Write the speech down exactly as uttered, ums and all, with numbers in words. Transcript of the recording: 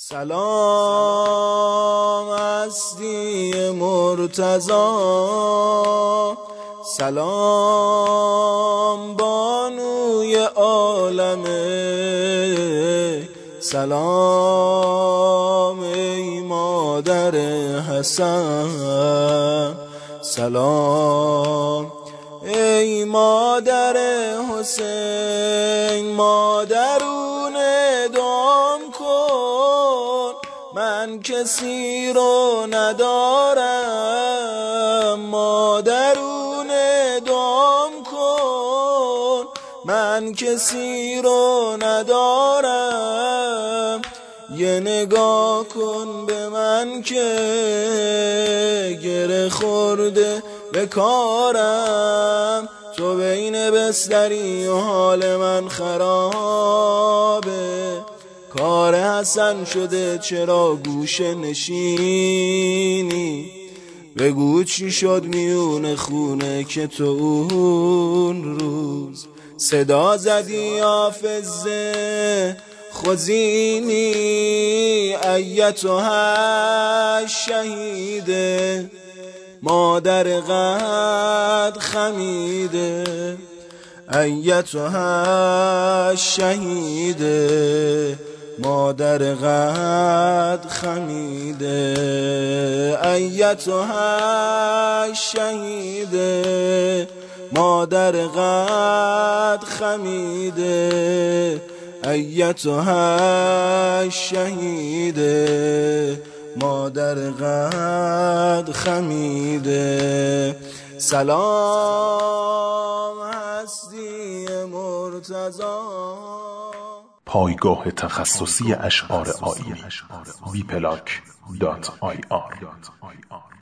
سلام هستی مرتضی، سلام بانوی عالمه، سلام ای مادر حسن، سلام ای مادر حسین. مادرون دعام کن، من کسی رو ندارم. مادرون دعام کن، من کسی رو ندارم. یه نگاه کن به من که گره خورده به کارم. تو بین بستری و حال من خرابه. کار حسن شده چرا گوشه نشینی؟ بگو چی شد میون خونه که تو اون روز صدا زدی حافظه خزینی. ایتها الشهیده، مادر قد خمیده. ایتها الشهیده، مادر قد خمیده. ایتها الشهیده، مادر قد خمیده. ایتها الشهیده، مادر قد خمیده. سلام هستی مرتضی. پایگاه تخصصی اشعار آیینی وی پلاک دات آی آر